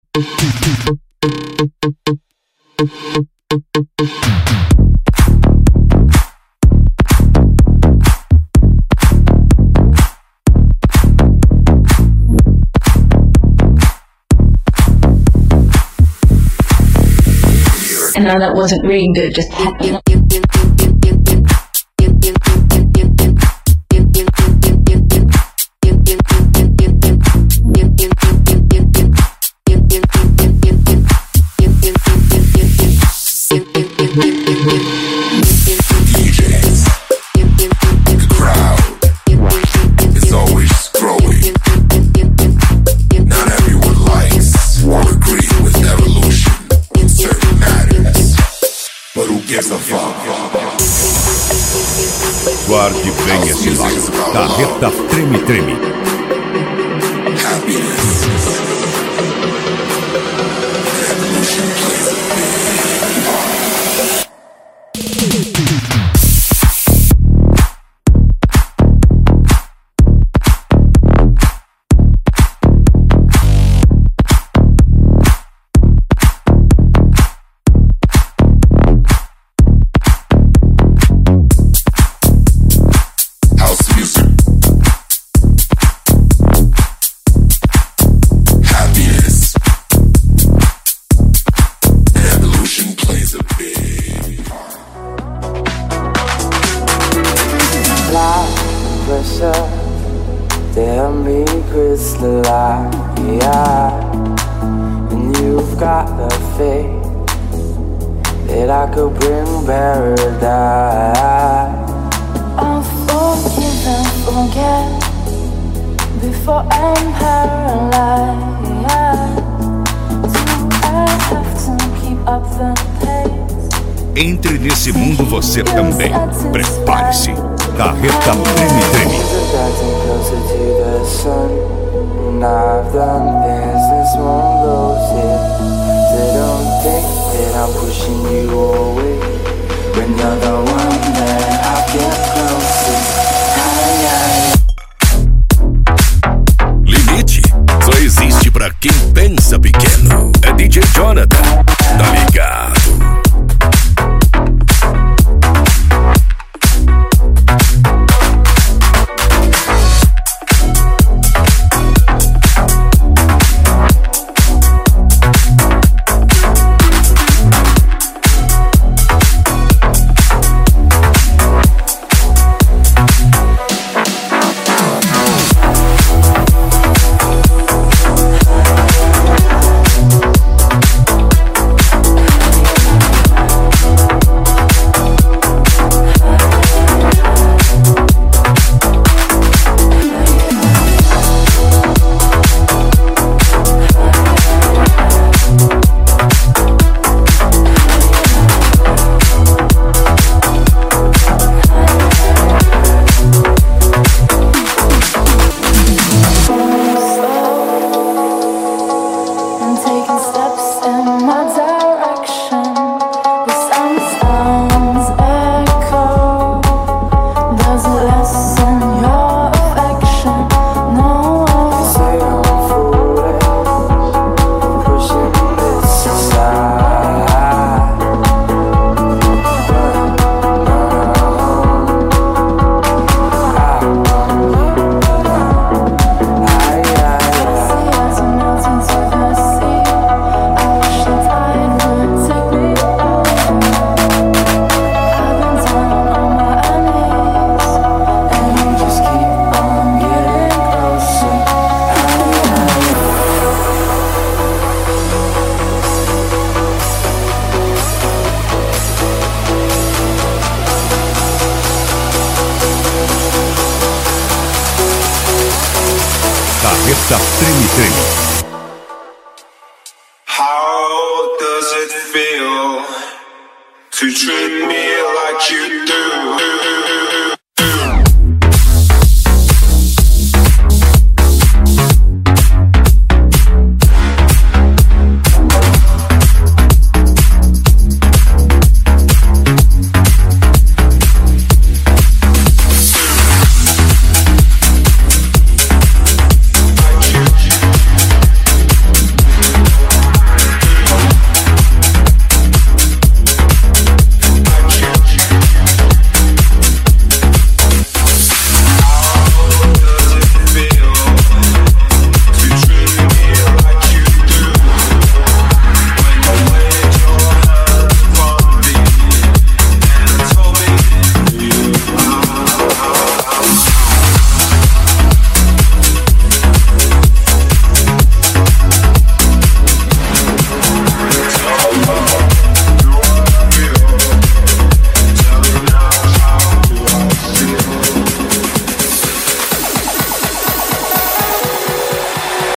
And now that wasn't really good, just Guarde bem esse lado. Carreta Treme Treme. Tell me crystalline, and you've got the faith that I could bring paradise. I'll forgive and forget before I'm paralyzed. Do I have to keep up the pace? Entre nesse mundo você também. Prepare-se. Carreta Treme Treme. And I've done things this won't lose it. So don't think that I'm pushing you away when you're the one that I get closest. Limite só existe pra quem pensa pequeno. É DJ Jonathan, tá ligado? Carreta Treme Treme. How does it feel to treat me like you do?